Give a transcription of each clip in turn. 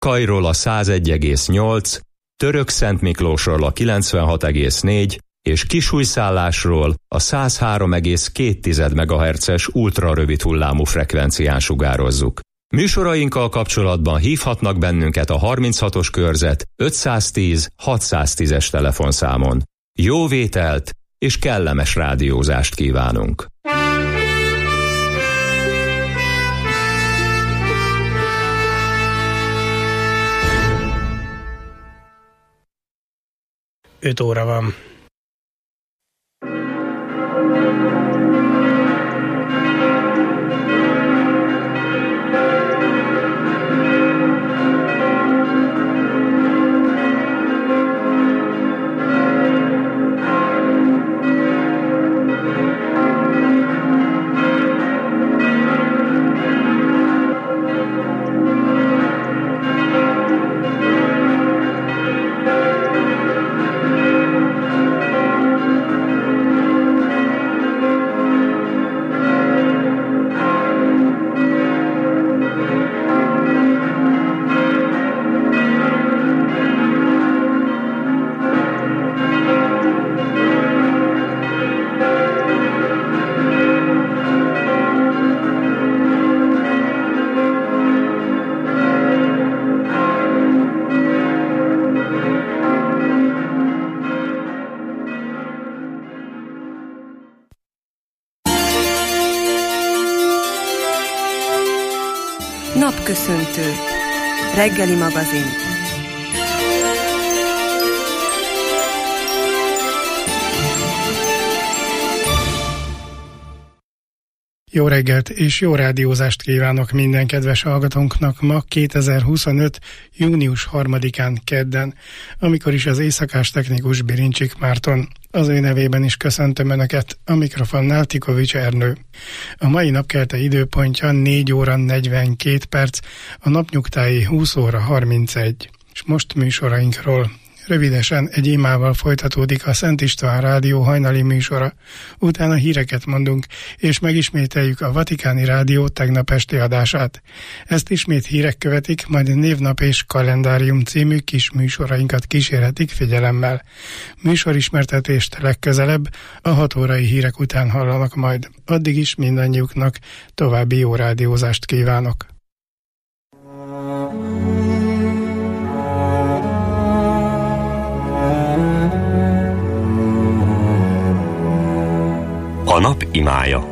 Kajról a 101,8, Törökszentmiklósról a 96,4 és Kisújszállásról a 103,2 MHz-es ultrarövid hullámú frekvencián sugározzuk. Műsorainkkal kapcsolatban hívhatnak bennünket a 36-os körzet 510 610-es telefonszámon. Jó vételt és kellemes rádiózást kívánunk! Öt óra van. Napköszöntő. Reggeli magazin. Jó reggelt és jó rádiózást kívánok minden kedves hallgatónknak ma 2025. június 3-án kedden, amikor is az éjszakás technikus Birincsik Márton. Az ő nevében is köszöntöm Önöket, a mikrofonnál Tikovics Ernő. A mai napkelte időpontja 4 óra 42 perc, a napnyugtái 20 óra 31. És most műsorainkról. Rövidesen egy imával folytatódik a Szent István Rádió hajnali műsora. Utána híreket mondunk, és megismételjük a Vatikáni Rádió tegnap esti adását. Ezt ismét hírek követik, majd Névnap és Kalendárium című kis műsorainkat kísérhetik figyelemmel. Műsorismertetést legközelebb a 6 órai hírek után hallanak majd. Addig is mindannyiuknak további jó rádiózást kívánok. A nap imája.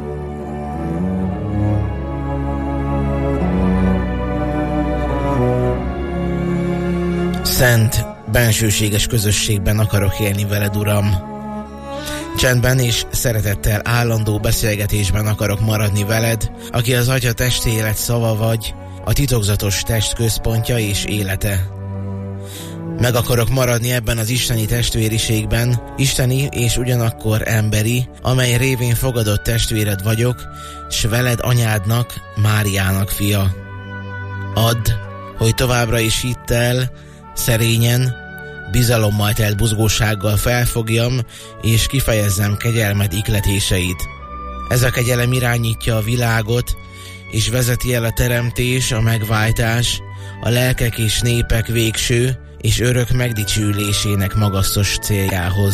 Szent, bensőséges közösségben akarok élni veled, Uram. Csendben és szeretettel állandó beszélgetésben akarok maradni veled, aki az Atya testélet szava vagy, a titokzatos test központja és élete. Meg akarok maradni ebben az isteni testvériségben, isteni és ugyanakkor emberi, amely révén fogadott testvéred vagyok, s veled anyádnak, Máriának fia. Add, hogy továbbra is hittel, szerényen, bizalommal telt buzgósággal felfogjam, és kifejezzem kegyelmed ihletéseit. Ez a kegyelem irányítja a világot, és vezeti el a teremtés, a megváltás, a lelkek és népek végső, és örök megdicsőülésének magasztos céljához.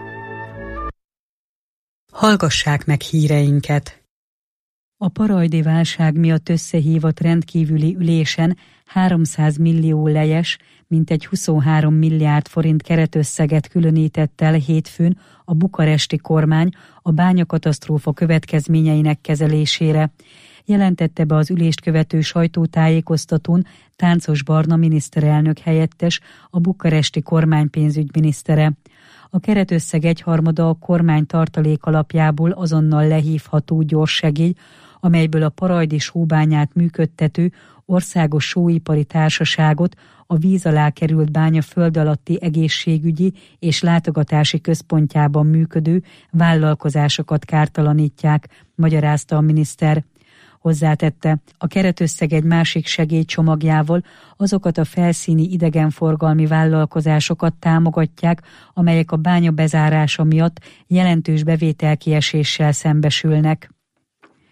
Hallgassák meg híreinket! A parajdi válság miatt összehívott rendkívüli ülésen 300 millió lejes, mintegy 23 milliárd forint keretösszeget különített el hétfőn a bukaresti kormány a bányakatasztrófa következményeinek kezelésére. Jelentette be az ülést követő sajtótájékoztatón Táncos Barna miniszterelnök helyettes, a bukaresti kormány pénzügyminisztere. A keretösszeg 1/3 a kormány tartalék alapjából azonnal lehívható gyors segély, amelyből a parajdi sóbányát működtető Országos Sóipari Társaságot, a víz alá került bánya föld alatti egészségügyi és látogatási központjában működő vállalkozásokat kártalanítják, magyarázta a miniszter. Hozzátette, a keretösszeg egy másik segélycsomagjával azokat a felszíni idegenforgalmi vállalkozásokat támogatják, amelyek a bánya bezárása miatt jelentős bevételkieséssel szembesülnek.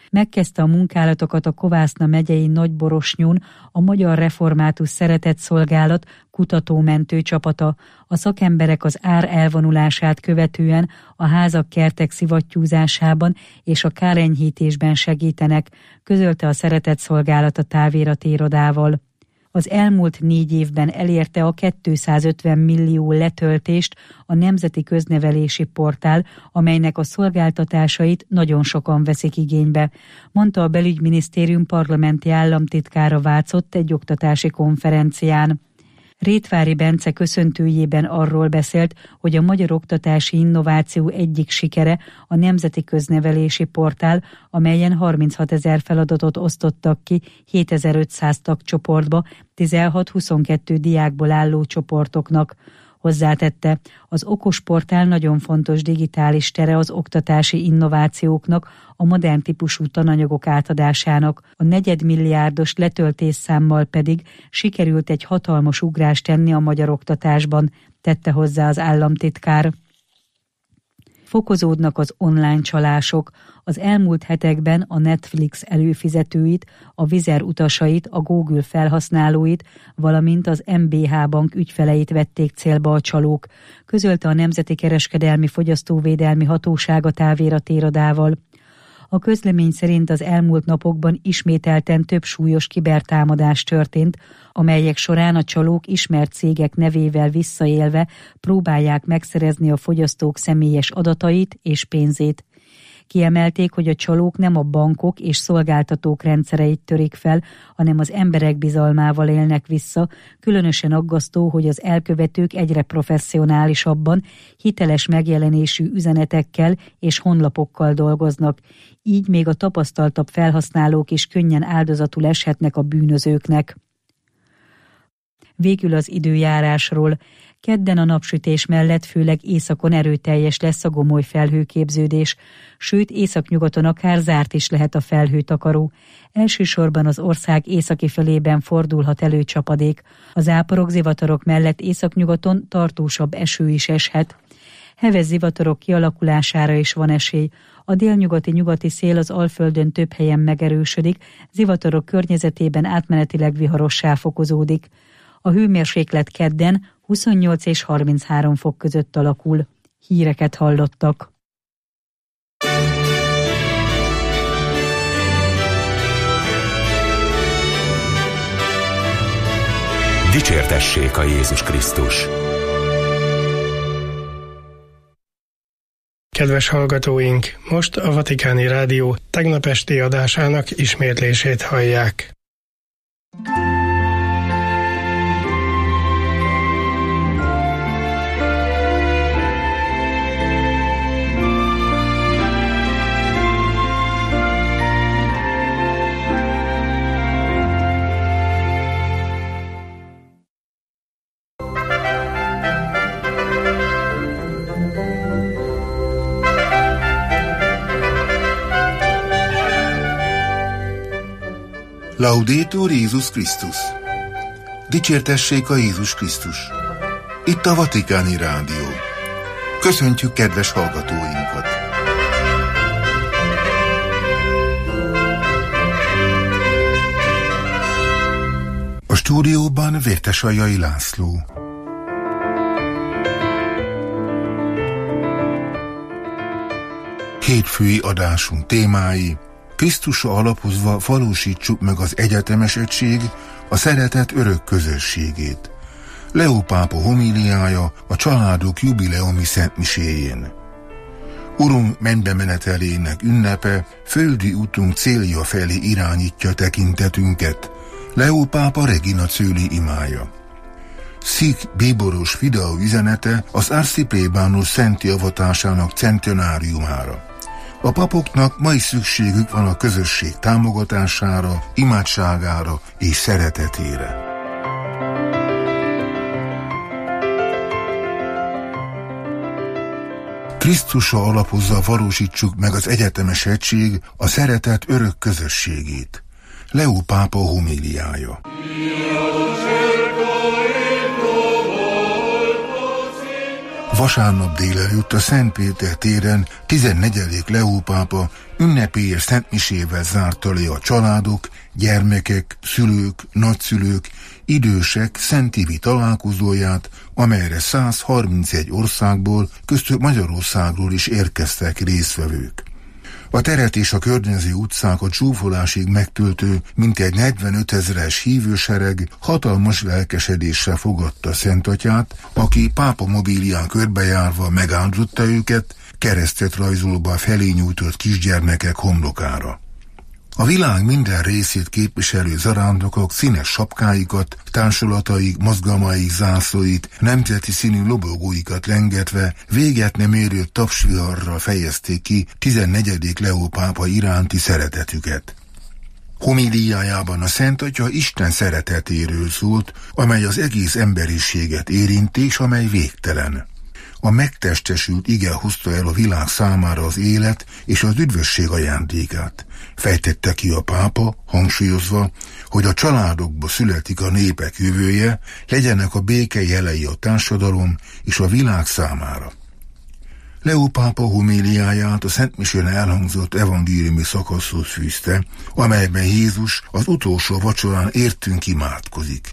Megkezdte a munkálatokat a Kovászna megyei Nagyborosnyón a Magyar Református Szeretetszolgálat kutatómentő csapata. A szakemberek az ár elvonulását követően a házak, kertek szivattyúzásában és a kárenyhítésben segítenek, közölte a Szeretetszolgálat a távirati irodával. Az elmúlt 4 évben elérte a 250 millió letöltést a Nemzeti Köznevelési Portál, amelynek a szolgáltatásait nagyon sokan veszik igénybe, mondta a Belügyminisztérium parlamenti államtitkára Vácott egy oktatási konferencián. Rétvári Bence köszöntőjében arról beszélt, hogy a magyar oktatási innováció egyik sikere a Nemzeti Köznevelési Portál, amelyen 36 000 feladatot osztottak ki 7500 tagcsoportba, 16-22 diákból álló csoportoknak. Hozzátette, az okos portál nagyon fontos digitális tere az oktatási innovációknak, a modern típusú tananyagok átadásának. A 4 milliárdos letöltésszámmal pedig sikerült egy hatalmas ugrást tenni a magyar oktatásban, tette hozzá az államtitkár. Fokozódnak az online csalások. Az elmúlt hetekben a Netflix előfizetőit, a Vizer utasait, a Google felhasználóit, valamint az MBH Bank ügyfeleit vették célba a csalók, közölte a Nemzeti Kereskedelmi Fogyasztóvédelmi Hatóság a távirati irodával. A közlemény szerint az elmúlt napokban ismételten több súlyos kibertámadás történt, amelyek során a csalók ismert cégek nevével visszaélve próbálják megszerezni a fogyasztók személyes adatait és pénzét. Kiemelték, hogy a csalók nem a bankok és szolgáltatók rendszereit törik fel, hanem az emberek bizalmával élnek vissza. Különösen aggasztó, hogy az elkövetők egyre professzionálisabban, hiteles megjelenésű üzenetekkel és honlapokkal dolgoznak. Így még a tapasztaltabb felhasználók is könnyen áldozatul eshetnek a bűnözőknek. Végül az időjárásról. Kedden a napsütés mellett főleg északon erőteljes lesz a gomoly felhőképződés, sőt északnyugaton akár zárt is lehet a felhőtakaró. Elsősorban az ország északi felében fordulhat elő csapadék. A záporok, zivatarok mellett északnyugaton tartósabb eső is eshet. Heves zivatarok kialakulására is van esély. A délnyugati-nyugati szél az Alföldön több helyen megerősödik, zivatarok környezetében átmenetileg viharossá fokozódik. A hőmérséklet kedden 28 és 33 fok között alakul. Híreket hallottak. Dicsértessék a Jézus Krisztus! Kedves hallgatóink, most a Vatikáni Rádió tegnap esti adásának ismétlését hallják. Laudetur Jézus Krisztus! Dicsértessék a Jézus Krisztus! Itt a Vatikáni Rádió. Köszöntjük kedves hallgatóinkat! A stúdióban Vértesajai László. Hétfői adásunk témái: Krisztusra alapozva valósítsuk meg az egyetemesegység, a szeretet örök közösségét. Leó pápa homíliája a családok jubileumi szentmiséjén. Urunk mennybe menetelének ünnepe földi útunk célja felé irányítja tekintetünket. Leó pápa Regina Coeli imája. Szik bíboros videó üzenete az arciplébános szenti avatásának centenáriumára. A papoknak ma is szükségük van a közösség támogatására, imádságára és szeretetére. Krisztusra alapozva valósítsuk meg az egyetemes egység, a szeretet örök közösségét. Leó pápa homíliája. Vasárnap délelőtt a Szent Péter téren 14. Leó pápa ünnepélyes szentmisével zárta le a családok, gyermekek, szülők, nagyszülők, idősek szentévi találkozóját, amelyre 131 országból, köztük Magyarországról is érkeztek résztvevők. A teret és a környező utcákat zsúfolásig megtöltő mintegy 45 000-es hívősereg hatalmas lelkesedéssel fogadta Szentatyát, aki pápa mobilián körbejárva megáldotta őket, keresztet rajzolva felé nyújtott kisgyermekek homlokára. A világ minden részét képviselő zarándokok színes sapkáikat, társulataik, mozgalmaik zászlóit, nemzeti színű lobogóikat lengetve véget nem érő tapsviharral fejezték ki 14. Leó pápa iránti szeretetüket. Homíliájában a Szent Atya Isten szeretetéről szólt, amely az egész emberiséget érinti, és amely végtelen. A megtestesült ige hozta el a világ számára az élet és az üdvösség ajándékát. Fejtette ki a pápa, hangsúlyozva, hogy a családokba születik a népek jövője, legyenek a béke jelei a társadalom és a világ számára. Leó pápa homíliáját a szentmisén elhangzott evangéliumi szakaszhoz fűzte, amelyben Jézus az utolsó vacsorán értünk imádkozik.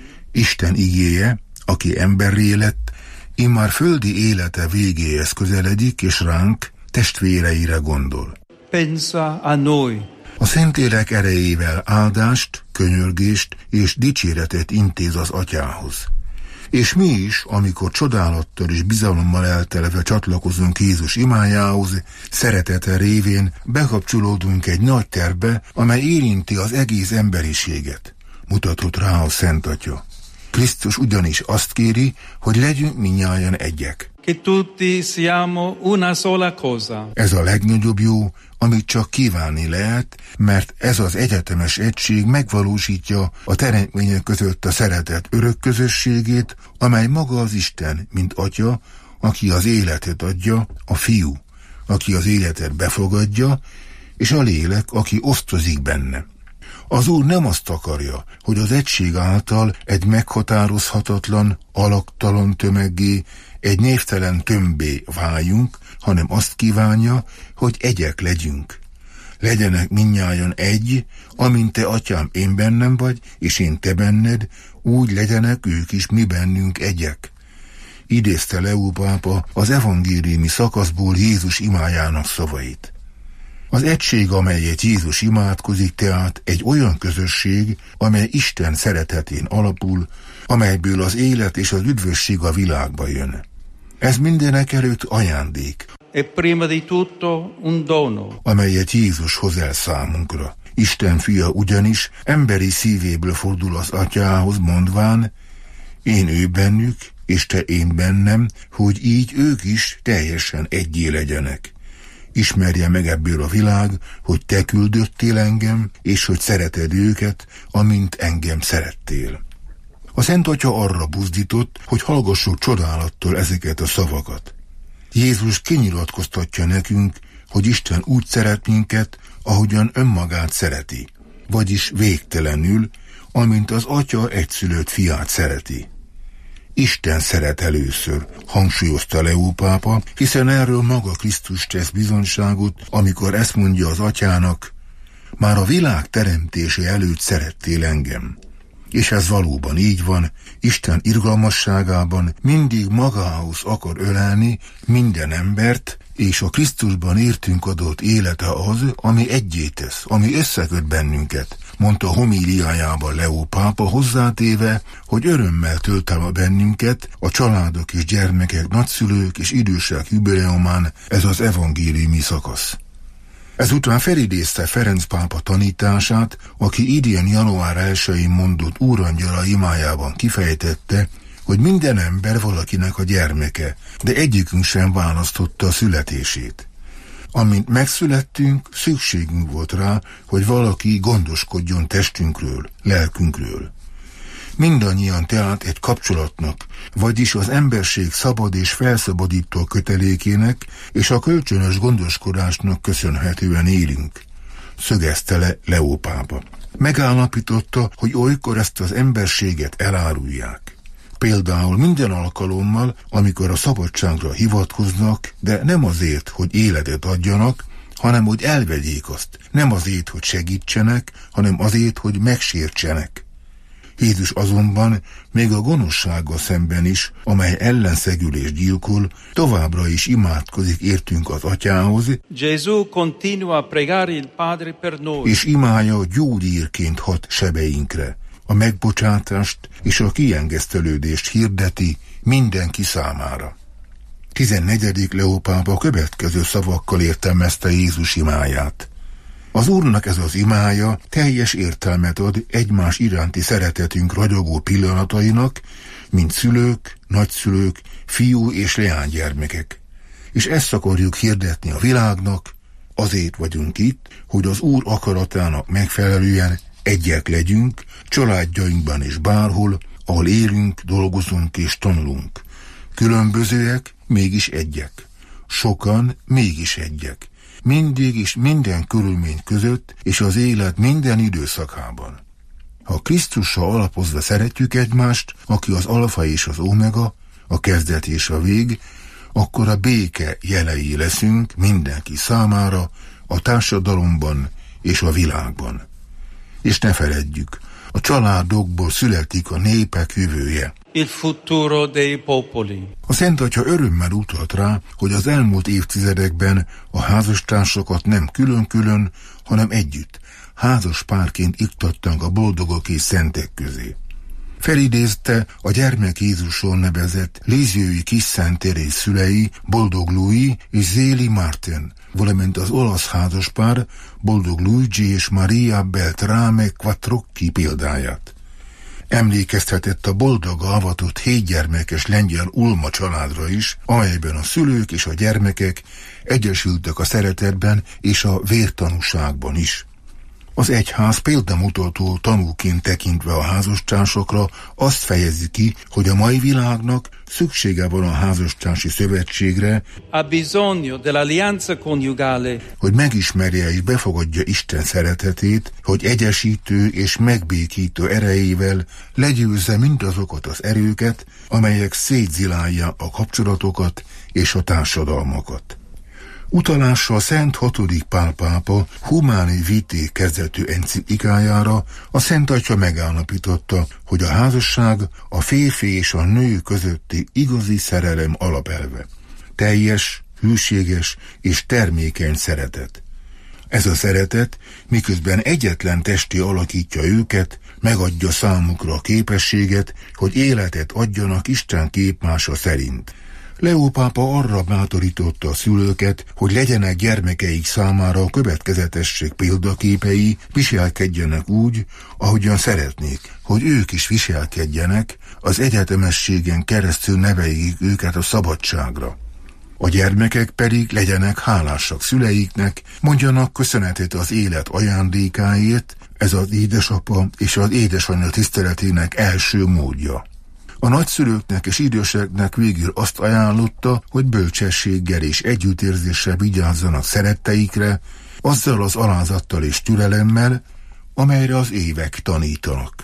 Isten igéje, aki emberré lett, immár földi élete végéhez közeledik, és ránk, testvéreire gondol. Pensa a noi. A Szentlélek erejével áldást, könyörgést és dicséretet intéz az Atyához. És mi is, amikor csodálattal és bizalommal eltelve csatlakozunk Jézus imájához, szeretete révén bekapcsolódunk egy nagy tervbe, amely érinti az egész emberiséget, mutatott rá a Szent Atya. Krisztus ugyanis azt kéri, hogy legyünk mindnyájan egyek. Che tutti siamo una sola cosa. Ez a legnagyobb jó, amit csak kívánni lehet, mert ez az egyetemes egység megvalósítja a teremtmények között a szeretet örök közösségét, amely maga az Isten, mint Atya, aki az életet adja, a Fiú, aki az életet befogadja, és a Lélek, aki osztozik benne. Az Úr nem azt akarja, hogy az egység által egy meghatározhatatlan, alaktalan tömeggé, egy névtelen tömbbé váljunk, hanem azt kívánja, hogy egyek legyünk. Legyenek mindnyájan egy, amint te, Atyám, én bennem vagy, és én te benned, úgy legyenek ők is mi bennünk egyek. Idézte Leó pápa az evangéliumi szakaszból Jézus imájának szavait. Az egység, amelyet Jézus imádkozik, tehát egy olyan közösség, amely Isten szeretetén alapul, amelyből az élet és az üdvösség a világba jön. Ez mindenek előtt ajándék, E prima di tutto un dono, amelyet Jézus hoz el számunkra. Isten fia ugyanis emberi szívéből fordul az Atyához, mondván, én ő bennük, és te én bennem, hogy így ők is teljesen egyé legyenek. Ismerje meg ebből a világ, hogy te küldöttél engem, és hogy szereted őket, amint engem szerettél. A Szent Atya arra buzdított, hogy hallgassuk csodálattal ezeket a szavakat. Jézus kinyilatkoztatja nekünk, hogy Isten úgy szeret minket, ahogyan önmagát szereti, vagyis végtelenül, amint az Atya egyszülött fiát szereti. Isten szeret először, hangsúlyozta Leó pápa, hiszen erről maga Krisztus tesz bizonyságot, amikor ezt mondja az Atyának, már a világ teremtése előtt szerettél engem. És ez valóban így van, Isten irgalmasságában mindig magához akar ölelni minden embert, és a Krisztusban értünk adott élete az, ami egyé tesz, ami összeköt bennünket, mondta homíliájában Leó pápa, hozzátéve, hogy örömmel tölt el a bennünket, a családok és gyermekek, nagyszülők és idősek jubileumán ez az evangéliumi szakasz. Ezután felidézte Ferenc pápa tanítását, aki idén január 1-én mondott úrangyala imájában kifejtette, hogy minden ember valakinek a gyermeke, de egyikünk sem választotta a születését. Amint megszülettünk, szükségünk volt rá, hogy valaki gondoskodjon testünkről, lelkünkről. Mindannyian tehát egy kapcsolatnak, vagyis az emberség szabad és felszabadító kötelékének és a kölcsönös gondoskodásnak köszönhetően élünk, szögezte le Leó pápa. Megállapította, hogy olykor ezt az emberséget elárulják. például minden alkalommal, amikor a szabadságra hivatkoznak, de nem azért, hogy életet adjanak, hanem hogy elvegyék azt. Nem azért, hogy segítsenek, hanem azért, hogy megsértsenek. Jézus azonban még a gonoszsággal szemben is, amely ellenszegül és gyilkol, továbbra is imádkozik értünk az Atyához, és imája gyógyírként hat sebeinkre. A megbocsátást és a kiengesztelődést hirdeti mindenki számára. 14. Leó pápa következő szavakkal értelmezte Jézus imáját. Az Úrnak ez az imája teljes értelmet ad egymás iránti szeretetünk ragyogó pillanatainak, mint szülők, nagyszülők, fiú és leánygyermekek. És ezt akarjuk hirdetni a világnak, azért vagyunk itt, hogy az Úr akaratának megfelelően egyek legyünk, családjainkban és bárhol, ahol élünk, dolgozunk és tanulunk. Különbözőek, mégis egyek. Sokan, mégis egyek. Mindig és minden körülmény között és az élet minden időszakában. Ha Krisztussal alapozva szeretjük egymást, aki az alfa és az omega, a kezdet és a vég, akkor a béke jelei leszünk mindenki számára, a társadalomban és a világban. És ne feledjük, a családokból születik a népek jövője. Il futuro dei popoli. A Szent Atya örömmel utalt rá, hogy az elmúlt évtizedekben a házastársakat nem külön-külön, hanem együtt, házas párként iktatták a boldogok és szentek közé. Felidézte a Gyermek Jézusról nevezett léziói kis Szent Teréz szülei, Boldog Louis és Zéli Martin, valamint az olasz házaspár Boldog Luigi és Maria Beltrame Quattrocchi példáját. Emlékeztetett a boldog avatott 7 gyermekes lengyel Ulma családra is, amelyben a szülők és a gyermekek egyesültek a szeretetben és a vértanúságban is. Az egyház példamutató tanúként tekintve a házastársakra azt fejezi ki, hogy a mai világnak szüksége van a házastársi szövetségre, hogy megismerje és befogadja Isten szeretetét, hogy egyesítő és megbékítő erejével legyőzze mindazokat az erőket, amelyek szétzilálják a kapcsolatokat és a társadalmakat. Utalással Szent 6. Pál pápa Humani Vitae kezdetű enciklikájára a Szent Atya megállapította, hogy a házasság a férfi és a nő közötti igazi szerelem alapelve. Teljes, hűséges és termékeny szeretet. Ez a szeretet, miközben egyetlen testi alakítja őket, megadja számukra a képességet, hogy életet adjanak Isten képmása szerint. Leó pápa arra bátorította a szülőket, hogy legyenek gyermekeik számára a következetesség példaképei, viselkedjenek úgy, ahogyan szeretnék, hogy ők is viselkedjenek, az egyetemességen keresztül neveljék őket a szabadságra. A gyermekek pedig legyenek hálásak szüleiknek, mondjanak köszönetet az élet ajándékáért, ez az édesapa és az édesanyja tiszteletének első módja. A nagyszülőknek és időseknek végül azt ajánlotta, hogy bölcsességgel és együttérzéssel vigyázzanak szeretteikre, azzal az alázattal és türelemmel, amelyre az évek tanítanak.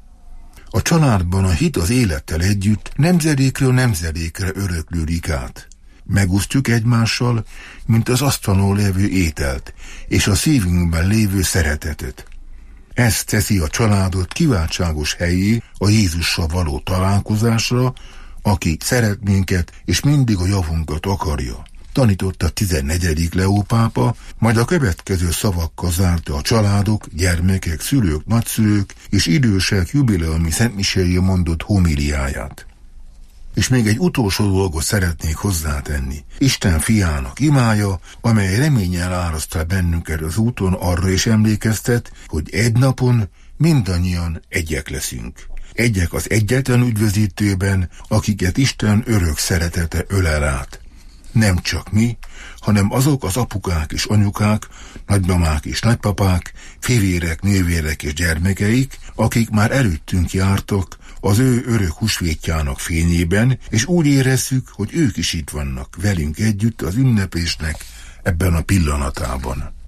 A családban a hit az élettel együtt nemzedékről nemzedékre öröklődik át. Megosztjuk egymással, mint az asztalon lévő ételt, és a szívünkben lévő szeretetet. Ez teszi a családot kiváltságos helyé a Jézussal való találkozásra, aki szeret minket és mindig a javunkat akarja. Tanította 14. Leó pápa, majd a következő szavakkal zárta a családok, gyermekek, szülők, nagyszülők és idősek jubileumi szentmiséjén mondott homiliáját. És még egy utolsó dolgot szeretnék hozzátenni. Isten fiának imája, amely reménnyel áraszt el bennünket az úton, arra is emlékeztet, hogy egy napon mindannyian egyek leszünk. Egyek az egyetlen üdvözítőben, akiket Isten örök szeretete ölel át. Nem csak mi, hanem azok az apukák és anyukák, nagymamák és nagypapák, fivérek, nővérek és gyermekeik, akik már előttünk jártak az ő örök húsvétjának fényében, és úgy érezzük, hogy ők is itt vannak velünk együtt az ünneplésnek ebben a pillanatában.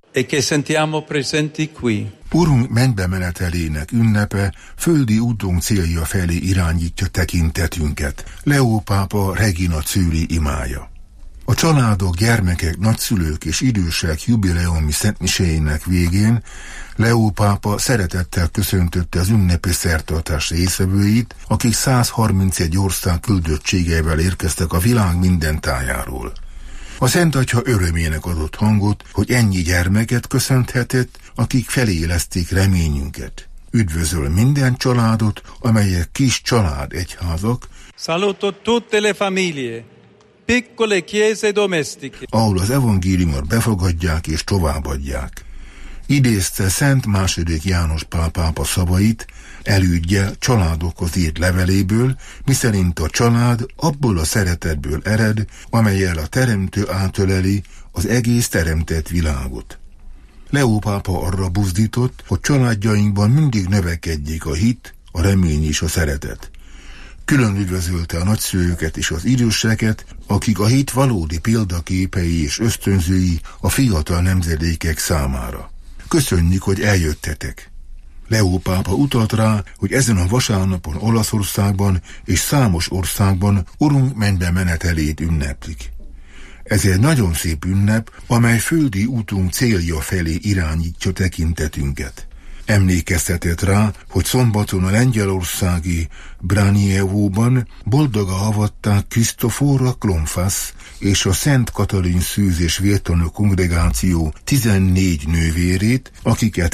e che sentiamo presenti qui. Urunk mennybe menetelének ünnepe földi útunk célja felé irányítja tekintetünket. Leó pápa Regina Coeli imája. A családok, gyermekek, nagyszülők és idősek jubileumi szentmiséjének végén Leó pápa szeretettel köszöntötte az ünnepi szertartás résztvevőit, akik 131 ország küldöttségeivel érkeztek a világ minden tájáról. A Szent Atya örömének adott hangot, hogy ennyi gyermeket köszönthetett, akik feléleszték reményünket. Üdvözöl minden családot, amelyek kis család egyházak, Saluto tutte le famiglie, piccole chiese domestiche, ahol az evangéliumot befogadják és továbbadják. Idézte Szent II. János Pál pápa szavait, elődje családokhoz írt leveléből, miszerint a család abból a szeretetből ered, amellyel a Teremtő átöleli az egész teremtett világot. Leó pápa arra buzdított, hogy családjainkban mindig növekedjék a hit, a remény és a szeretet. Külön üdvözölte a nagyszülőket és az időseket, akik a hit valódi példaképei és ösztönzői a fiatal nemzedékek számára. Köszönjük, hogy eljöttetek! Leó pápa utalt rá, hogy ezen a vasárnapon Olaszországban és számos országban Urunk mennybe menetelét ünneplik. Ez egy nagyon szép ünnep, amely földi útunk célja felé irányítja tekintetünket. Emlékeztetett rá, hogy szombaton a lengyelországi Braniewóban boldogan avatták Cristofora Klomfas és a Szent Katalin Szűz és Vértanú Kongregáció 14 nővérét, akiket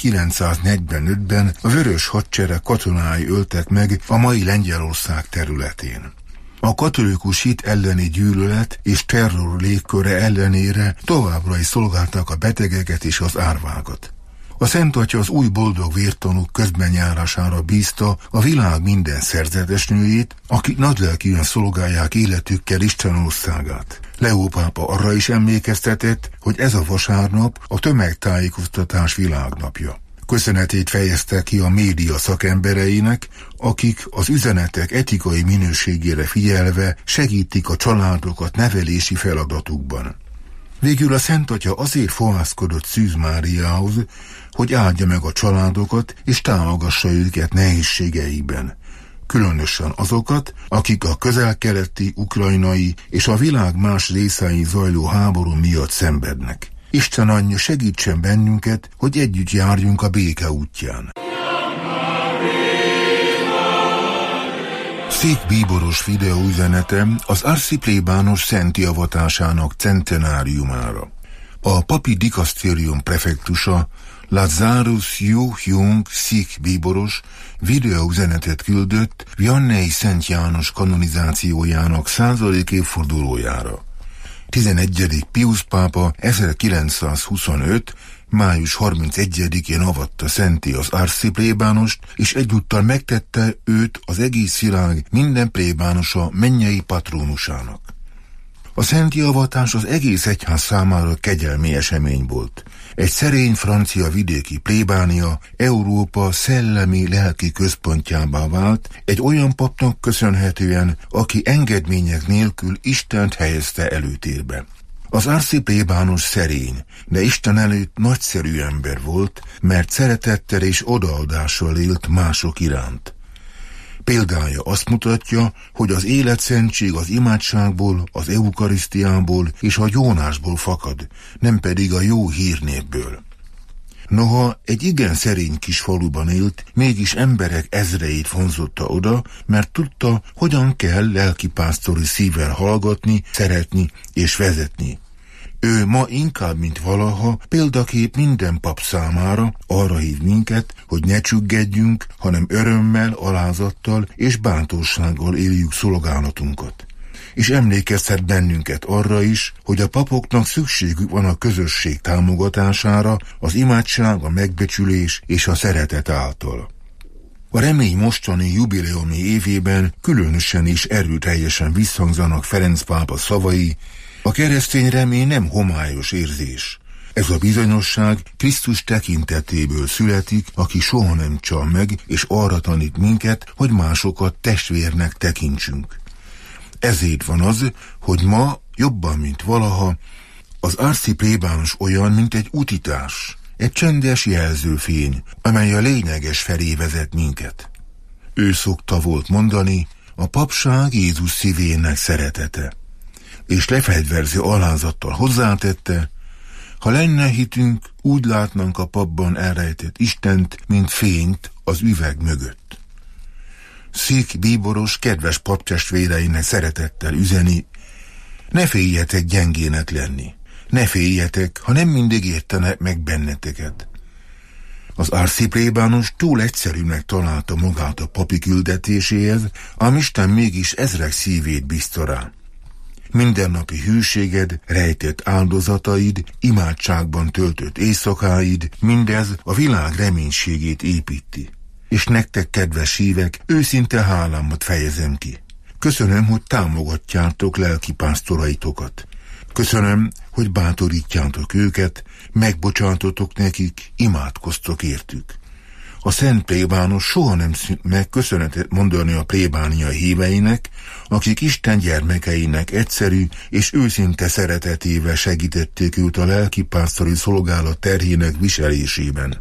1945-ben a Vörös Hadsereg katonái öltek meg a mai Lengyelország területén. A katolikus hit elleni gyűlölet és terror légköre ellenére továbbra is szolgálták a betegeket és az árvákat. A Szent Atya az új boldog vértanúk közbenjárására bízta a világ minden szerzetes nőjét, akik nagylelkűen szolgálják életükkel Isten országát. Leó pápa arra is emlékeztetett, hogy ez a vasárnap a tömegtájékoztatás világnapja. Köszönetét fejezte ki a média szakembereinek, akik az üzenetek etikai minőségére figyelve segítik a családokat nevelési feladatukban. Végül a Szent Atya azért fohászkodott Szűz Máriához, hogy áldja meg a családokat és támogassa őket nehézségeikben. Különösen azokat, akik a közel-keleti, ukrajnai és a világ más részein zajló háború miatt szenvednek. Isten anyja segítsen bennünket, hogy együtt járjunk a béke útján. Szék bíboros videóüzenete az arciplébános szenti avatásának centenáriumára. A papi dikasztérium prefektusa Lazarus Jú-Hyung szék bíboros videóüzenetet küldött Vianney Szent János kanonizációjának 100. évfordulójára. 11. Piusz pápa 1925. május 31-én avatta szenté az arciplébánost, és egyúttal megtette őt az egész világ minden plébánosa mennyei patrónusának. A szenti avatás az egész egyház számára kegyelmi esemény volt. Egy szerény francia vidéki plébánia Európa szellemi lelki központjává vált, egy olyan papnak köszönhetően, aki engedmények nélkül Istent helyezte előtérbe. Az arciplébános szerény, de Isten előtt nagyszerű ember volt, mert szeretettel és odaadással élt mások iránt. Példája azt mutatja, hogy az életszentség az imádságból, az eukarisztiából és a gyónásból fakad, nem pedig a jó hírnévből. Noha egy igen szerény kis faluban élt, mégis emberek ezreit vonzotta oda, mert tudta, hogyan kell lelkipásztori szívvel hallgatni, szeretni és vezetni. Ő ma inkább, mint valaha példakép minden pap számára, arra hív minket, hogy ne csüggedjünk, hanem örömmel, alázattal és bátorsággal éljük szolgálatunkat. És emlékeztet bennünket arra is, hogy a papoknak szükségük van a közösség támogatására, az imádság, a megbecsülés és a szeretet által. A remény mostani jubileumi évében különösen és erőteljesen visszhangzanak Ferenc pápa szavai: a keresztény remény nem homályos érzés. Ez a bizonyosság Krisztus tekintetéből születik, aki soha nem csal meg, és arra tanít minket, hogy másokat testvérnek tekintsünk. Ezért van az, hogy ma jobban, mint valaha, Az Arci plébános olyan, mint egy utitás, egy csendes jelzőfény, amely a lényeges felé vezet minket. Ő szokta volt mondani, a papság Jézus szívének szeretete, és lefegyverző alázattal hozzátette, ha lenne hitünk, úgy látnánk a papban elrejtett Istent, mint fényt az üveg mögött. Szék bíboros kedves paptestvéreinek szeretettel üzeni, ne féljetek gyengének lenni, ne féljetek, ha nem mindig értenek meg benneteket. Az Arci plébános túl egyszerűnek találta magát a papi küldetéséhez, ám Isten mégis ezrek szívét bízta rá. Mindennapi hűséged, rejtett áldozataid, imádságban töltött éjszakáid, mindez a világ reménységét építi. És nektek, kedves hívek, őszinte hálámat fejezem ki. Köszönöm, hogy támogatjátok lelkipásztoraitokat. Köszönöm, hogy bátorítjátok őket, megbocsátotok nekik, imádkoztok értük. A szent plébános soha nem szűnt meg köszönetet mondani a plébánia híveinek, akik Isten gyermekeinek egyszerű és őszinte szeretetével segítették őt a lelkipásztori szolgálat terhének viselésében.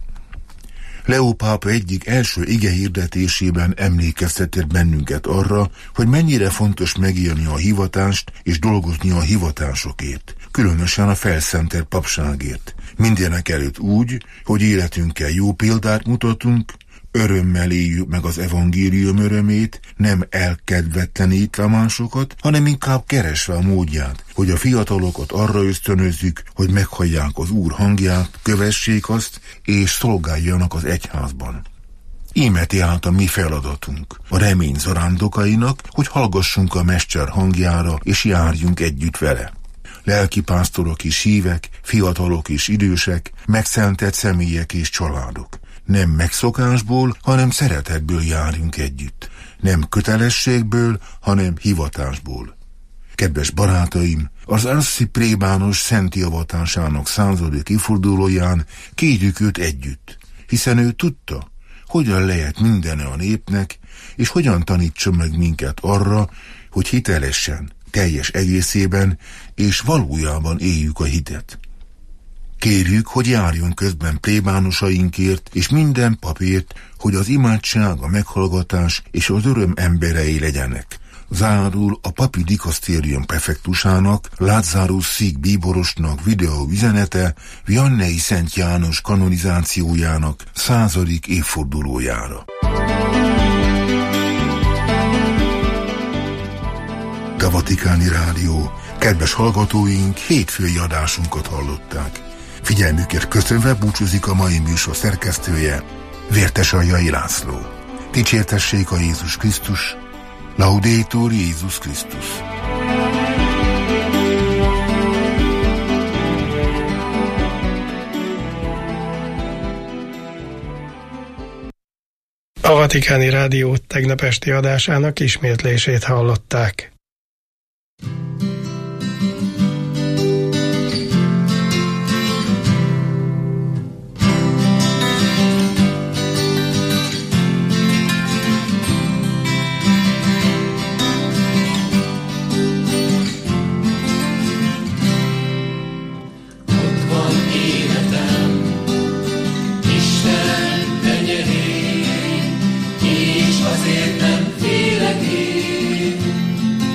Leó pápa egyik első igehirdetésében emlékeztetett bennünket arra, hogy mennyire fontos megélni a hivatást és dolgozni a hivatásokért, különösen a felszentelt papságért. Mindenek előtt úgy, hogy életünkkel jó példát mutatunk, örömmel éljük meg az evangélium örömét, nem elkedvetlenítve másokat, hanem inkább keresve a módját, hogy a fiatalokat arra ösztönözzük, hogy meghallják az Úr hangját, kövessék azt, és szolgáljanak az egyházban. Íme tehát a mi feladatunk, a remény zarándokainak, hogy hallgassunk a Mester hangjára, és járjunk együtt vele. Lelkipásztorok és hívek, fiatalok és idősek, megszentelt személyek és családok. Nem megszokásból, hanem szeretetből járjunk együtt. Nem kötelességből, hanem hivatásból. Kedves barátaim, az Arci plébános szenti avatásának 100. évfordulóján kérjük őt együtt, hiszen ő tudta, hogyan lehet mindene a népnek, és hogyan tanítsa meg minket arra, hogy hitelesen, teljes egészében és valójában éljük a hitet. Kérjük, hogy járjon közben plébánosainkért és minden papért, hogy az imádság, a meghallgatás és az öröm emberei legyenek. Zárul a papi dikasztérium prefektusának, Lazarus szék bíborosnak videó üzenete Vianney Szent János kanonizációjának 100. évfordulójára. A Vatikáni Rádió kedves hallgatóink hétfői adásunkat hallották. Figyelmüket köszönve búcsúzik a mai műsor szerkesztője, Vértesaljai László. Dicsértessék a Jézus Krisztus, Laudetur Jézus Krisztus. A Vatikáni Rádió tegnap esti adásának ismétlését hallották. Azért nem félek én,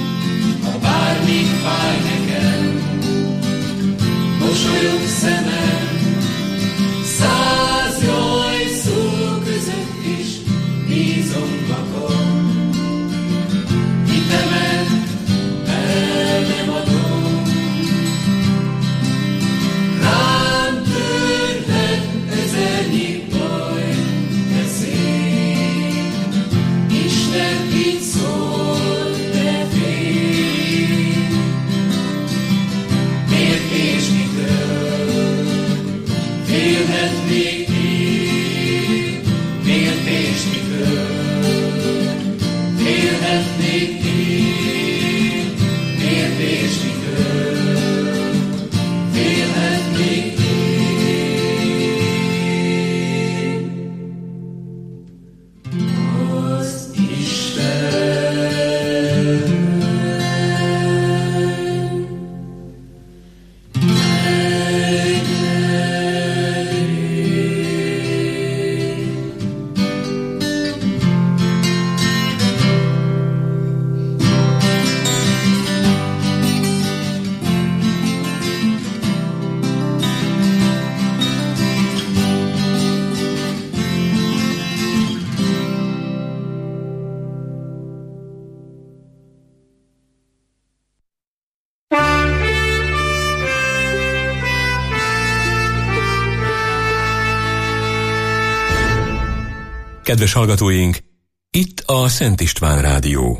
Kedves hallgatóink, itt a Szent István Rádió.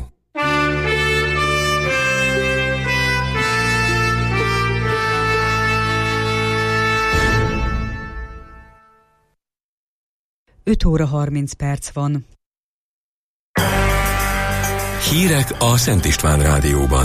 Öt óra 30 perc van. Hírek a Szent István Rádióban.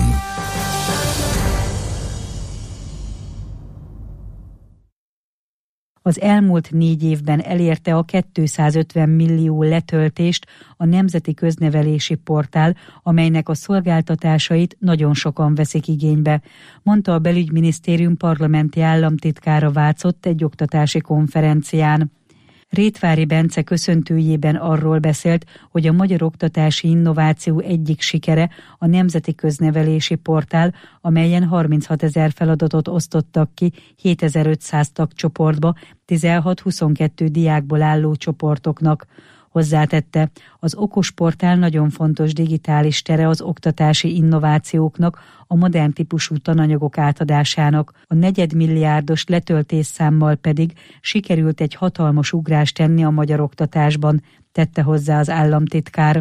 Az elmúlt 4 évben elérte a 250 millió letöltést a Nemzeti Köznevelési Portál, amelynek a szolgáltatásait nagyon sokan veszik igénybe, mondta a Belügyminisztérium parlamenti államtitkára Vácott egy oktatási konferencián. Rétvári Bence köszöntőjében arról beszélt, hogy a magyar oktatási innováció egyik sikere a Nemzeti Köznevelési Portál, amelyen 36 000 feladatot osztottak ki 7500 tagcsoportba, 16-22 diákból álló csoportoknak. Hozzátette, az okos portál nagyon fontos digitális tere az oktatási innovációknak, a modern típusú tananyagok átadásának, a 4 milliárdos letöltésszámmal pedig sikerült egy hatalmas ugrást tenni a magyar oktatásban, tette hozzá az államtitkár.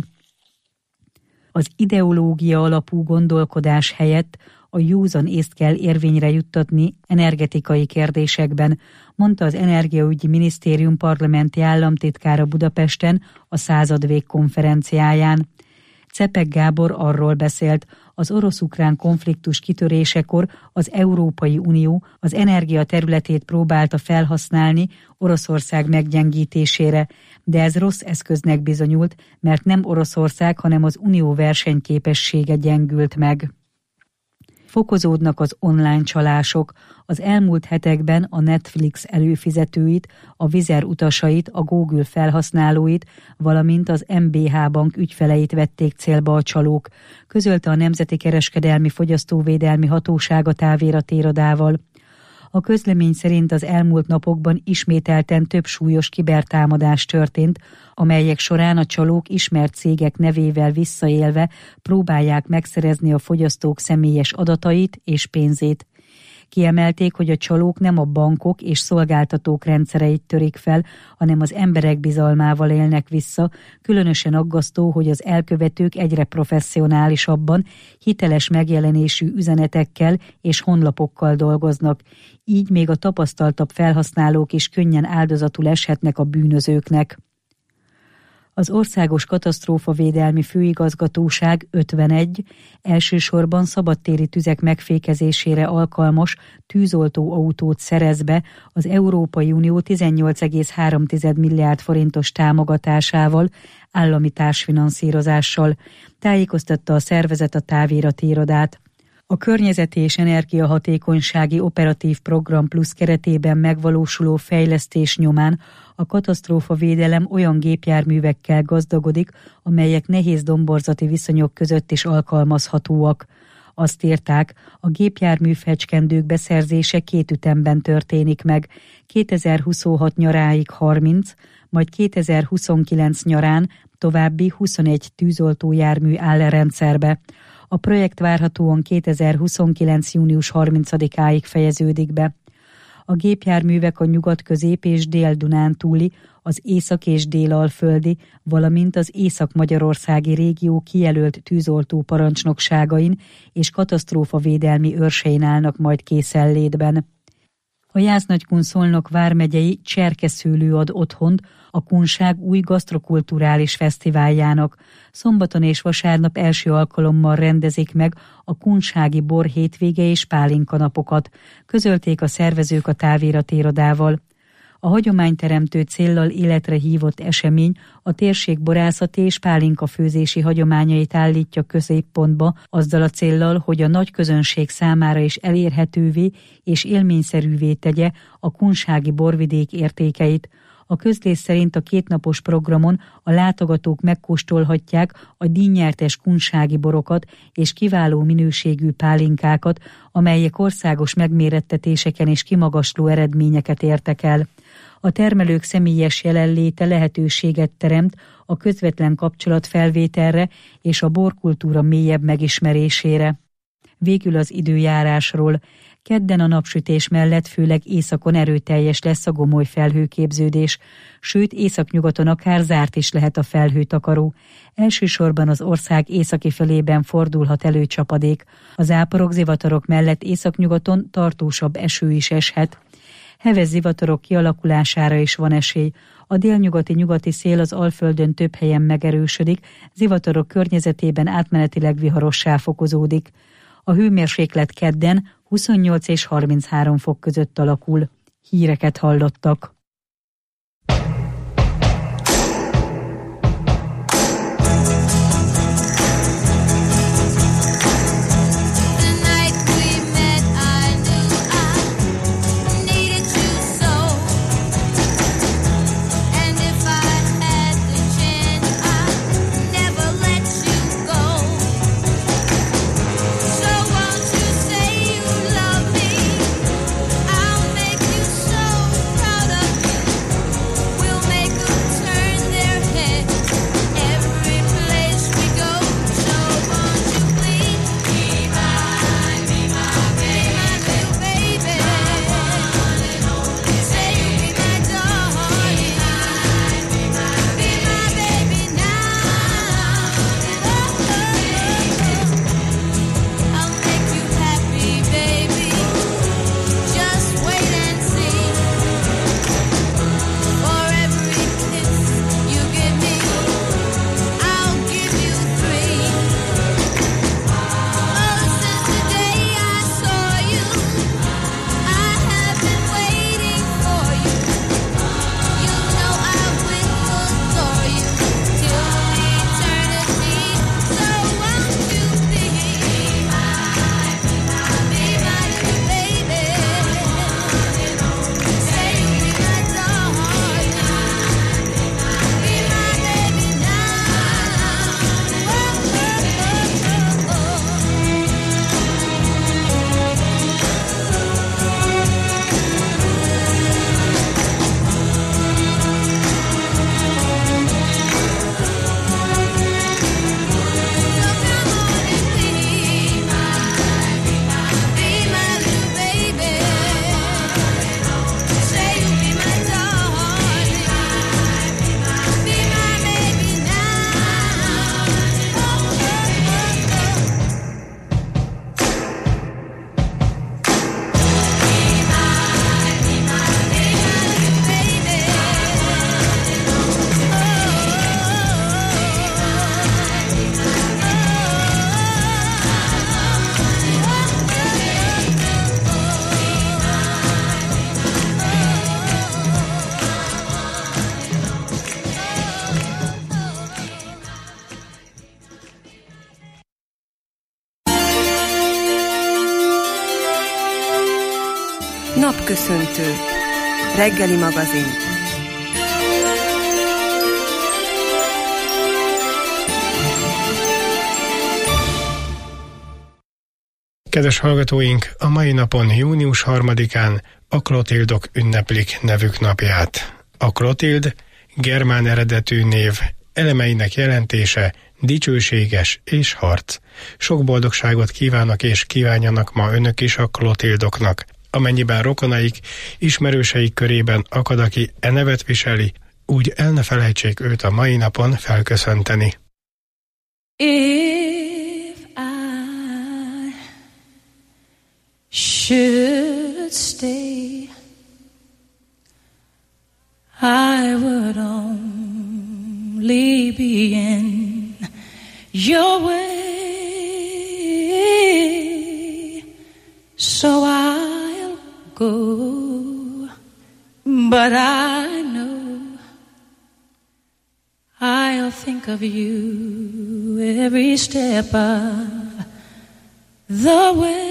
Az ideológia alapú gondolkodás helyett a józan észt kell érvényre juttatni energetikai kérdésekben, mondta az Energiaügyi Minisztérium parlamenti államtitkára Budapesten a századvég konferenciáján. Czepek Gábor arról beszélt, az orosz-ukrán konfliktus kitörésekor az Európai Unió az energia területét próbálta felhasználni Oroszország meggyengítésére, de ez rossz eszköznek bizonyult, mert nem Oroszország, hanem az Unió versenyképessége gyengült meg. Fokozódnak az online csalások. Az elmúlt hetekben a Netflix előfizetőit, a Vizer utasait, a Google felhasználóit, valamint az MBH Bank ügyfeleit vették célba a csalók, közölte a Nemzeti Kereskedelmi Fogyasztóvédelmi Hatóság a táviratirodával. A közlemény szerint az elmúlt napokban ismételten több súlyos kibertámadás történt, amelyek során a csalók ismert cégek nevével visszaélve próbálják megszerezni a fogyasztók személyes adatait és pénzét. Kiemelték, hogy a csalók nem a bankok és szolgáltatók rendszereit törik fel, hanem az emberek bizalmával élnek vissza. Különösen aggasztó, hogy az elkövetők egyre professzionálisabban, hiteles megjelenésű üzenetekkel és honlapokkal dolgoznak. Így még a tapasztaltabb felhasználók is könnyen áldozatul eshetnek a bűnözőknek. Az Országos Katasztrófavédelmi Főigazgatóság 51 elsősorban szabadtéri tüzek megfékezésére alkalmas tűzoltóautót szerez be az Európai Unió 18,3 milliárd forintos támogatásával, állami társfinanszírozással, tájékoztatta a szervezet a távirati irodát. A környezeti és energiahatékonysági operatív program plusz keretében megvalósuló fejlesztés nyomán a katasztrófavédelem olyan gépjárművekkel gazdagodik, amelyek nehéz domborzati viszonyok között is alkalmazhatóak. Azt írták, a gépjárműfecskendők beszerzése 2 ütemben történik meg, 2026 nyaráig 30, majd 2029 nyarán további 21 tűzoltójármű áll rendszerbe. A projekt várhatóan 2029. június 30-áig fejeződik be. A gépjárművek a Nyugat-Közép- és Dél-Dunántúli, az Észak- és Dél-Alföldi, valamint az Észak-Magyarországi régió kijelölt tűzoltó parancsnokságain és katasztrófavédelmi őrsein állnak majd készenlétben. A Jász-Nagykun-Szolnok vármegyei cserkeszőlő ad otthont a Kunság új gasztrokulturális fesztiváljának. Szombaton és vasárnap első alkalommal rendezik meg a kunsági bor hétvége és pálinkanapokat, közölték a szervezők a távirati irodával. A hagyományteremtő céllal életre hívott esemény a térség borászati és pálinkafőzési hagyományait állítja középpontba, azzal a céllal, hogy a nagy közönség számára is elérhetővé és élményszerűvé tegye a kunsági borvidék értékeit. A közlés szerint a 2 napos programon a látogatók megkóstolhatják a díjnyertes kunsági borokat és kiváló minőségű pálinkákat, amelyek országos megmérettetéseken és kimagasló eredményeket értek el. A termelők személyes jelenléte lehetőséget teremt a közvetlen kapcsolatfelvételre és a borkultúra mélyebb megismerésére. Végül az időjárásról. Kedden a napsütés mellett főleg északon erőteljes lesz a gomoly felhőképződés, sőt északnyugaton akár zárt is lehet a felhőtakaró. Elsősorban az ország északi felében fordulhat elő csapadék. Az záporok, zivatarok mellett északnyugaton tartósabb eső is eshet. Heves zivatarok kialakulására is van esély. A délnyugati-nyugati szél az Alföldön több helyen megerősödik, zivatarok környezetében átmenetileg viharossá fokozódik. A hőmérséklet kedden 28 és 33 fok között alakul. Híreket hallottak. Napköszöntő. Reggeli magazin. Kedves hallgatóink, a mai napon, június 3-án a Klotildok ünneplik nevük napját. A Klotild germán eredetű név, elemeinek jelentése dicsőséges és harc. Sok boldogságot kívánok és kívánjanak ma önök is a Klotildoknak. Amennyiben rokonaik, ismerőseik körében akad, aki e nevet viseli, úgy el ne felejtsék őt a mai napon felköszönteni. If I should stay, I would only be in your way, so I'll go, but I know I'll think of you every step of the way.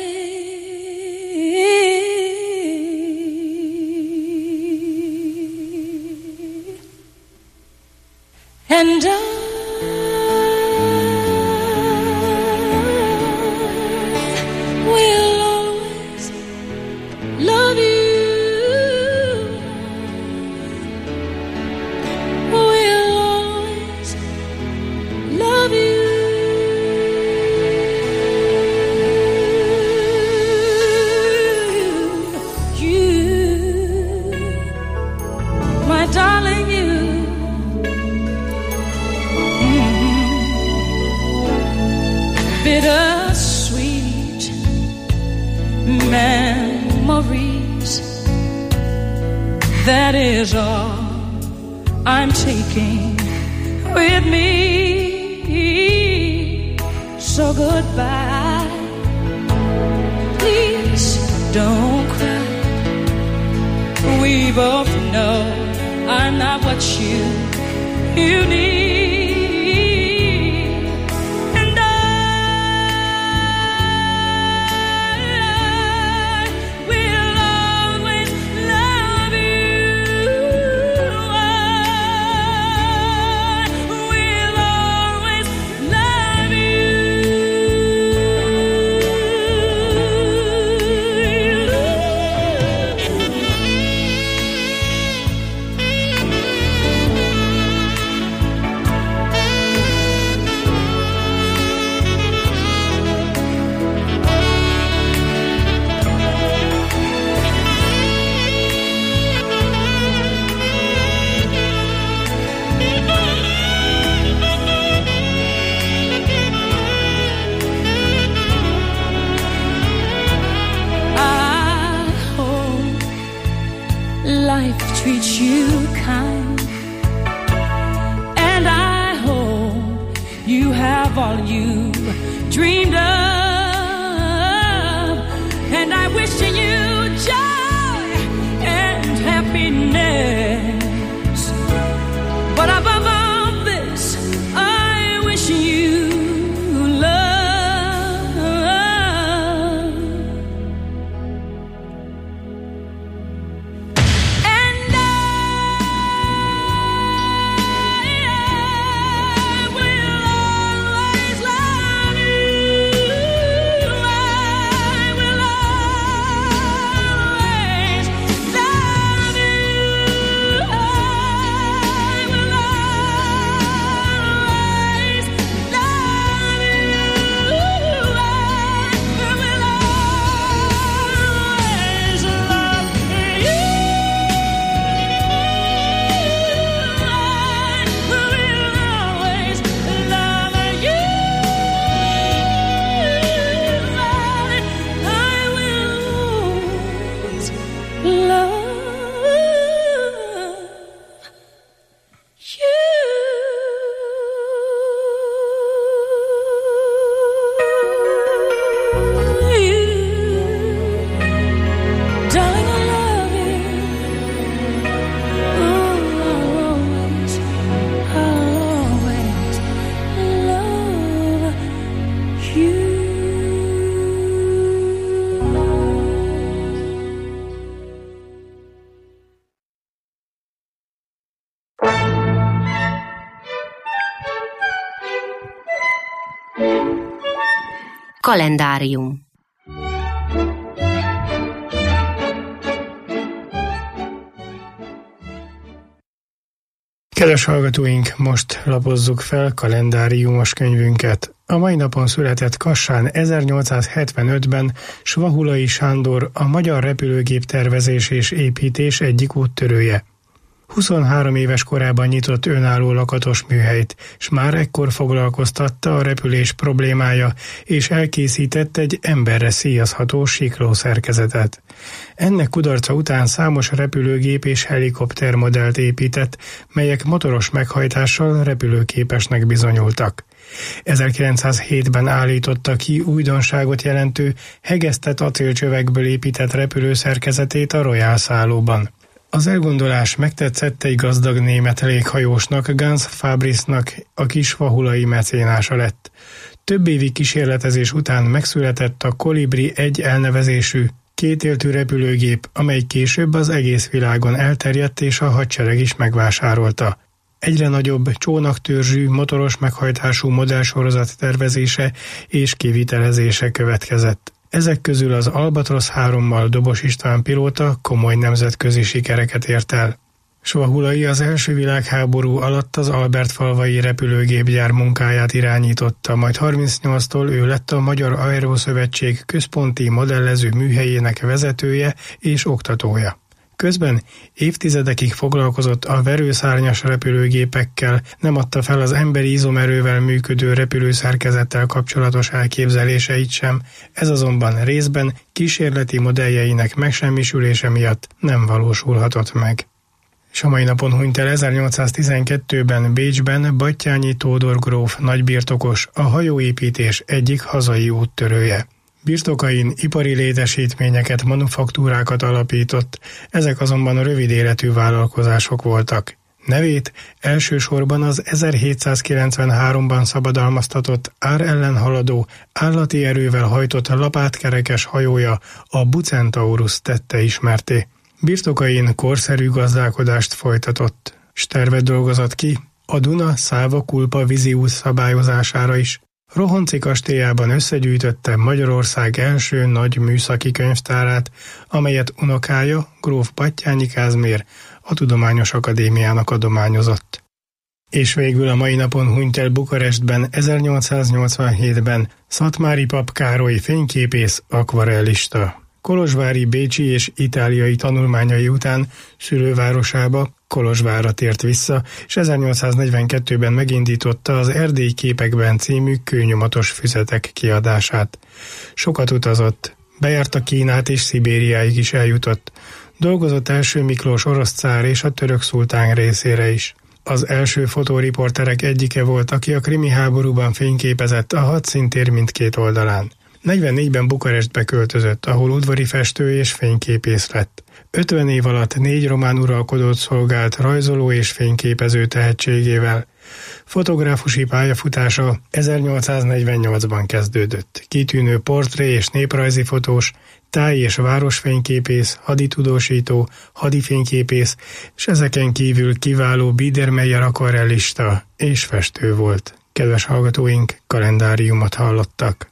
And I will always love you. Will always love you. bittersweet memories. That is all I'm taking with me. So goodbye. Please don't cry. We both know I'm not what you need. Treat you kind, and I hope you have all you dreamed of, and I wish you joy and happiness, but above all this I wish you Kalendárium. Kedves hallgatóink, most lapozzuk fel kalendáriumos könyvünket. A mai napon született Kassán 1875-ben Svahulai Sándor, a magyar repülőgép tervezés és építés egyik úttörője. 23 éves korában nyitott önálló lakatos műhelyt, s már ekkor foglalkoztatta a repülés problémája, és elkészített egy emberre szíjazható siklószerkezetet. Ennek kudarca után számos repülőgép és helikopter modellt épített, melyek motoros meghajtással repülőképesnek bizonyultak. 1907-ben állította ki újdonságot jelentő, hegesztett acélcsövekből épített repülőszerkezetét a Royal szállóban. Az elgondolás megtetszett egy gazdag német léghajósnak, Gans Fabrisnak, aki svahulai mecénása lett. Több évi kísérletezés után megszületett a Kolibri 1 elnevezésű, kétéltű repülőgép, amely később az egész világon elterjedt és a hadsereg is megvásárolta. Egyre nagyobb csónaktörzsű, motoros meghajtású modellsorozat tervezése és kivitelezése következett. Ezek közül az Albatros 3-mal Dobos István pilóta komoly nemzetközi sikereket ért el. Svahulai az első világháború alatt az Albertfalvai repülőgépgyár munkáját irányította, majd 38-tól ő lett a Magyar Aeroszövetség központi modellező műhelyének vezetője és oktatója. Közben évtizedekig foglalkozott a verőszárnyas repülőgépekkel, nem adta fel az emberi izomerővel működő repülőszerkezettel kapcsolatos elképzeléseit sem, ez azonban részben kísérleti modelljeinek megsemmisülése miatt nem valósulhatott meg. És a mai napon hunyt el 1812-ben Bécsben Batthyány Tódor gróf nagybirtokos, a hajóépítés egyik hazai úttörője. Birtokain ipari létesítményeket, manufaktúrákat alapított, ezek azonban rövid életű vállalkozások voltak. Nevét elsősorban az 1793-ban szabadalmaztatott ár ellen haladó, állati erővel hajtott lapátkerekes hajója, a Bucentaurus tette ismerté. Birtokain korszerű gazdálkodást folytatott, s tervet dolgozott ki a Duna-Száva-Kulpa víziút szabályozására is. Rohonci kastélyában összegyűjtötte Magyarország első nagy műszaki könyvtárát, amelyet unokája, gróf Batthyány Kázmér a Tudományos Akadémiának adományozott. És végül a mai napon hunyt el Bukarestben 1887-ben Szatmári Pap Károly fényképész, akvarellista. Kolozsvári, bécsi és itáliai tanulmányai után szülővárosába, Kolozsvárra tért vissza, és 1842-ben megindította az Erdély képekben című kőnyomatos füzetek kiadását. Sokat utazott, bejárta Kínát és Szibériáig is eljutott. Dolgozott első Miklós orosz cár és a török szultán részére is. Az első fotóriporterek egyike volt, aki a krimi háborúban fényképezett a hadszintér mindkét oldalán. 44-ben Bukarestbe költözött, ahol udvari festő és fényképész lett. 50 év alatt 4 román uralkodót szolgált rajzoló és fényképező tehetségével. Fotográfusi pályafutása 1848-ban kezdődött. Kitűnő portré és néprajzi fotós, táj- és városfényképész, haditudósító, hadifényképész, és ezeken kívül kiváló Biedermeier akvarellista és festő volt. Kedves hallgatóink, kalendáriumot hallottak.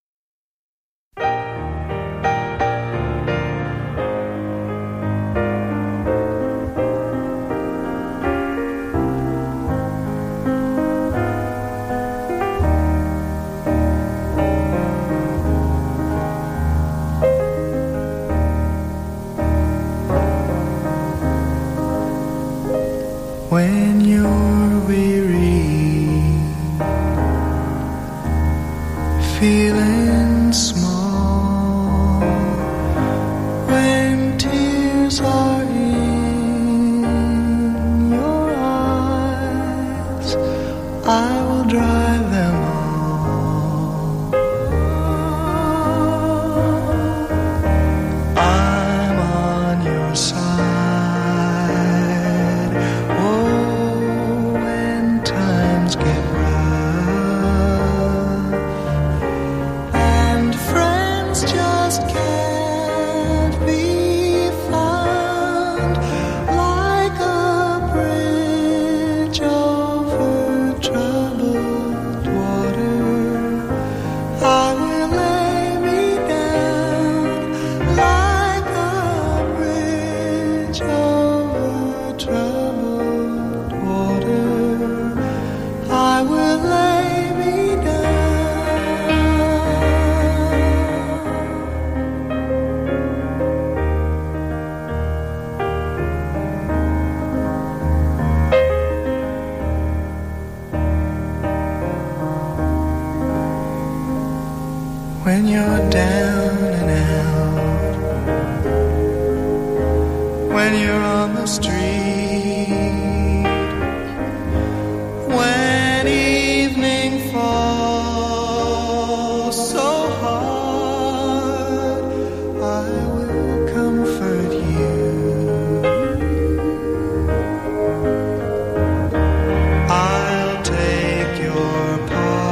When you're weary, feeling small, when tears are in your eyes, I will dry them all. I'm on your side. When you're down and out, when you're on the street, when evening falls so hard, I will comfort you. I'll take your part.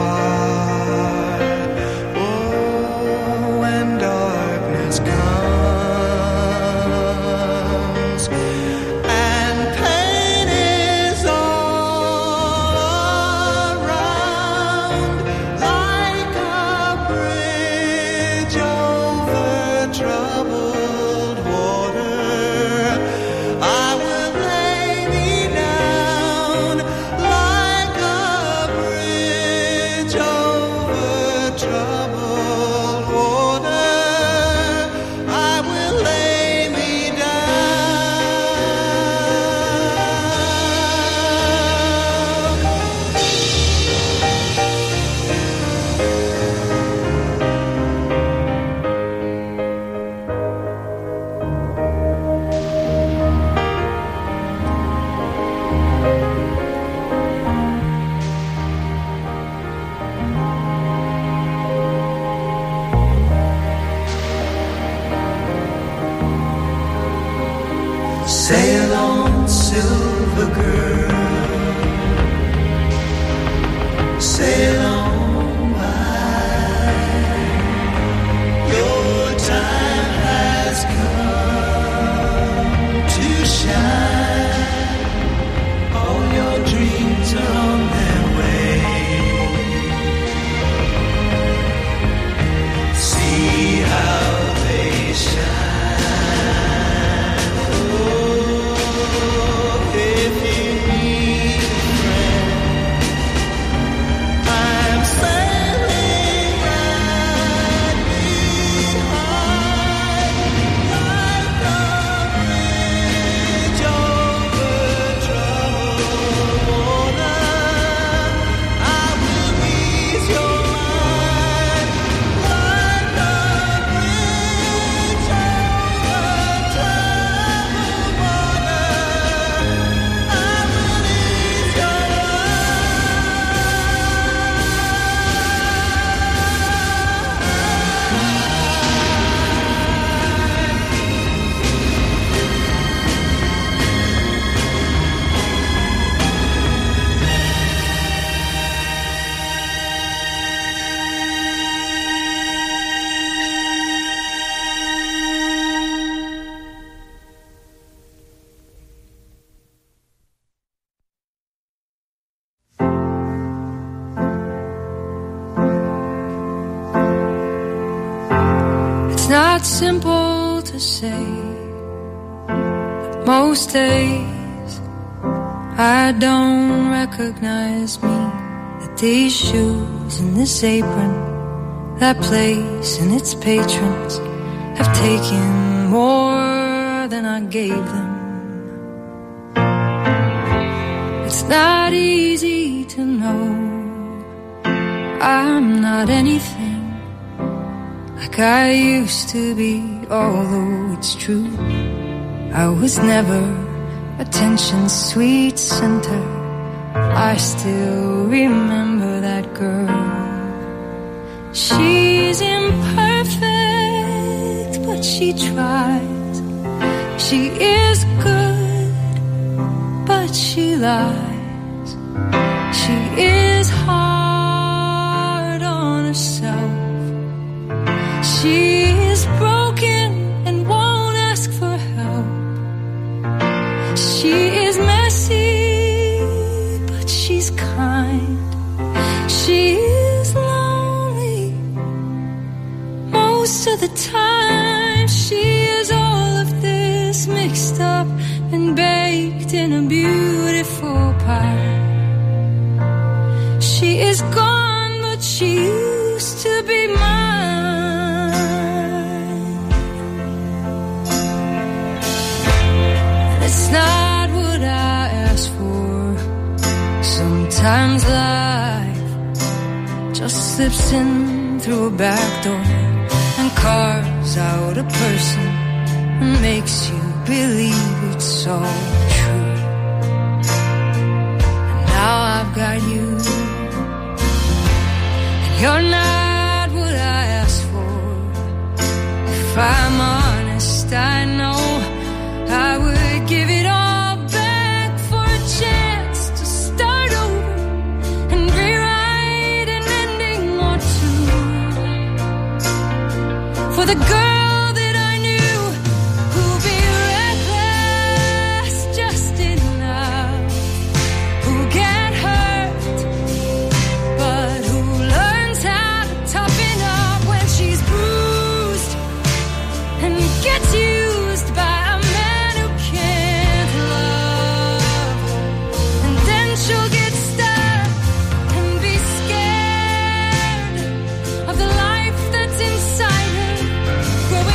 Comes and Sail on, silver girl, sail on by. Your time has come to shine. All your dreams are on their way. See how they shine. Simple to say, but most days I don't recognize me. That these shoes and this apron, that place and its patrons have taken more than I gave them. It's not easy to know I'm not anything like I used to be, although it's true I was never attention's sweet center. I still remember that girl. She's imperfect, but she tries. She is good, but she lies. She is hard on herself. She is broken and won't ask for help. She is messy, but she's kind. She is lonely most of the time. She is all of this mixed up and baked in a beautiful pie. She is gone, but she used to be mine. It's not what I asked for. Sometimes life just slips in through a back door and carves out a person and makes you believe it's all true. And now I've got you, and you're not what I asked for. If I'm honest, I know I would give it all back for a chance to start over and rewrite an ending or two. For the girl that I knew who'd be reckless just enough, who get hurt, but who learns how to toughen up when she's bruised and gets used by a man who can't love. And then she'll get stuck and be scared of the life that's inside her, grow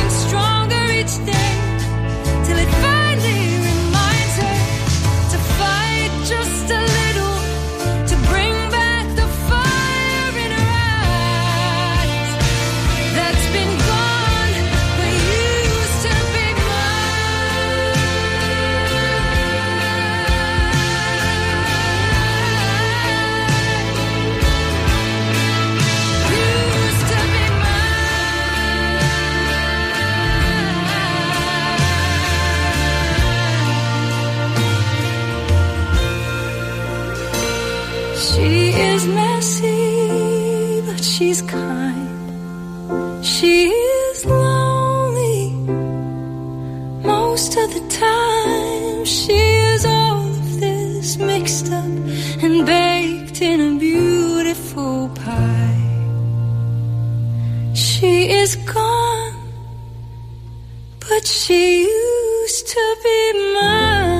She is lonely most of the time. She is all of this mixed up and baked in a beautiful pie. She is gone, but she used to be mine.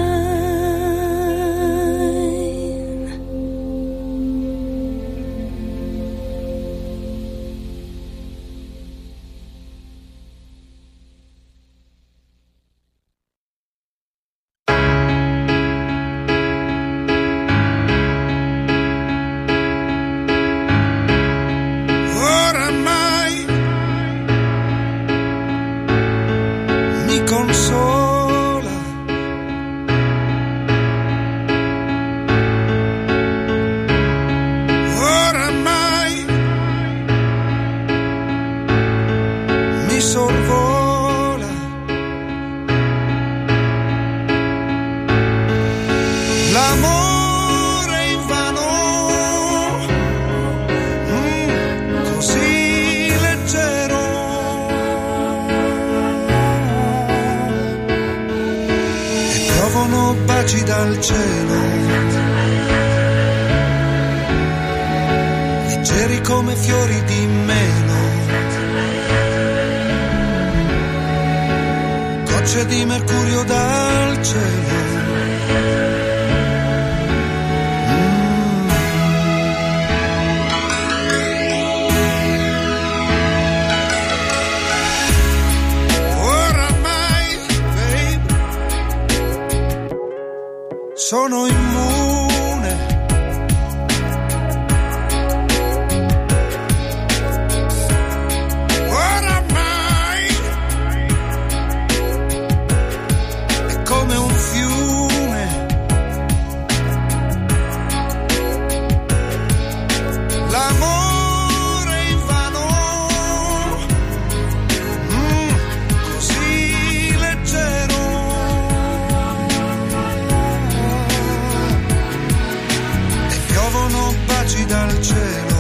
Dal cielo, leggeri come fiori di melo, gocce di mercurio dal cielo. Sono immune, oramai è come un fiume, l'amore invano, così leggero. Baci dal cielo,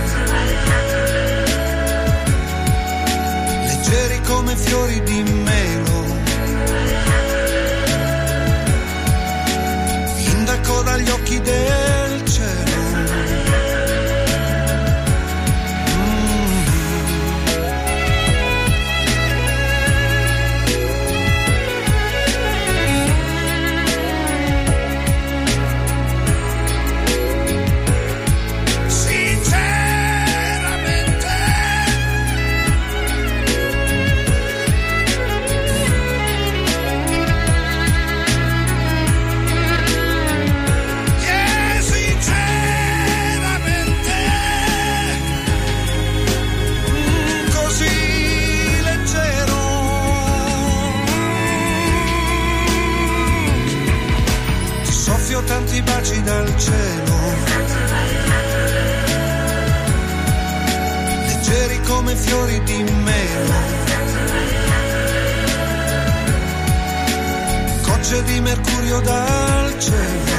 leggeri come fiori di melo, indaco dagli occhi del cielo. Tanti baci dal cielo, leggeri come fiori di melo, gocce di mercurio dal cielo.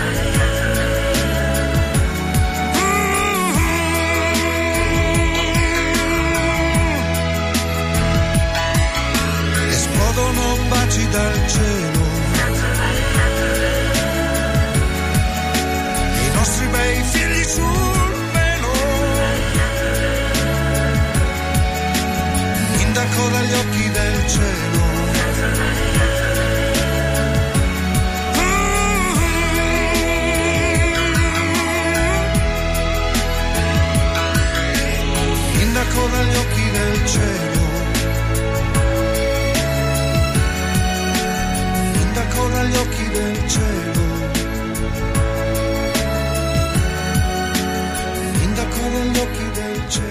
Esplodono baci dal cielo, bei figli sul velo, indaco dagli occhi del cielo. Indaco dagli occhi del cielo, indaco dagli occhi del cielo.